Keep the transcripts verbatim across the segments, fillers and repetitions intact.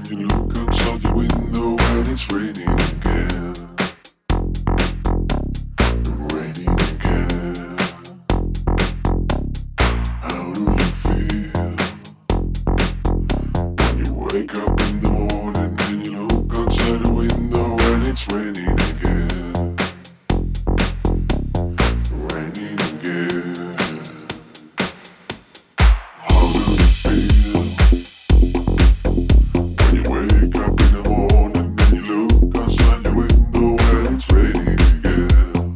you look outside your window and it's raining again. Raining again. How do you feel when you wake up in the morning and you look outside the window and it's raining again? Raining again. How do you feel when you wake up in the morning and you look outside your window and it's raining again?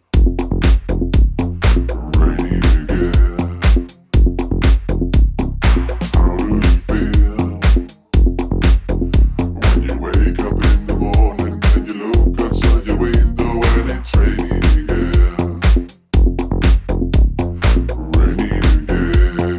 Raining again. How do you feel when you wake up in the morning and you look outside your window and it's raining again? Raining again.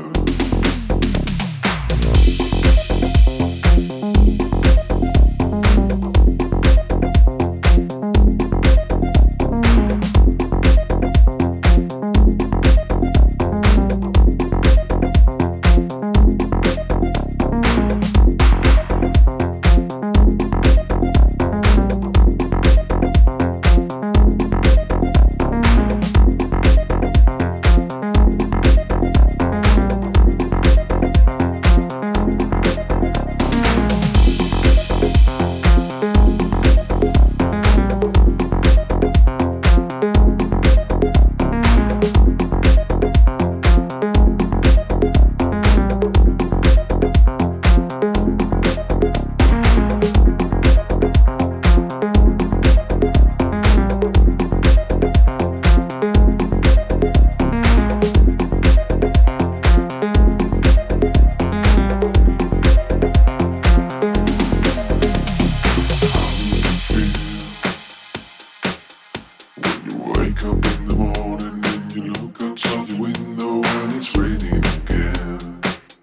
Wake up in the morning and you look outside your window and it's raining again.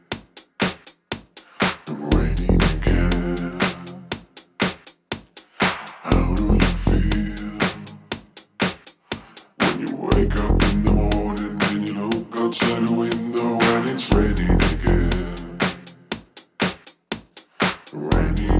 Raining again. How do you feel when you wake up in the morning and you look outside the window and it's raining again? Raining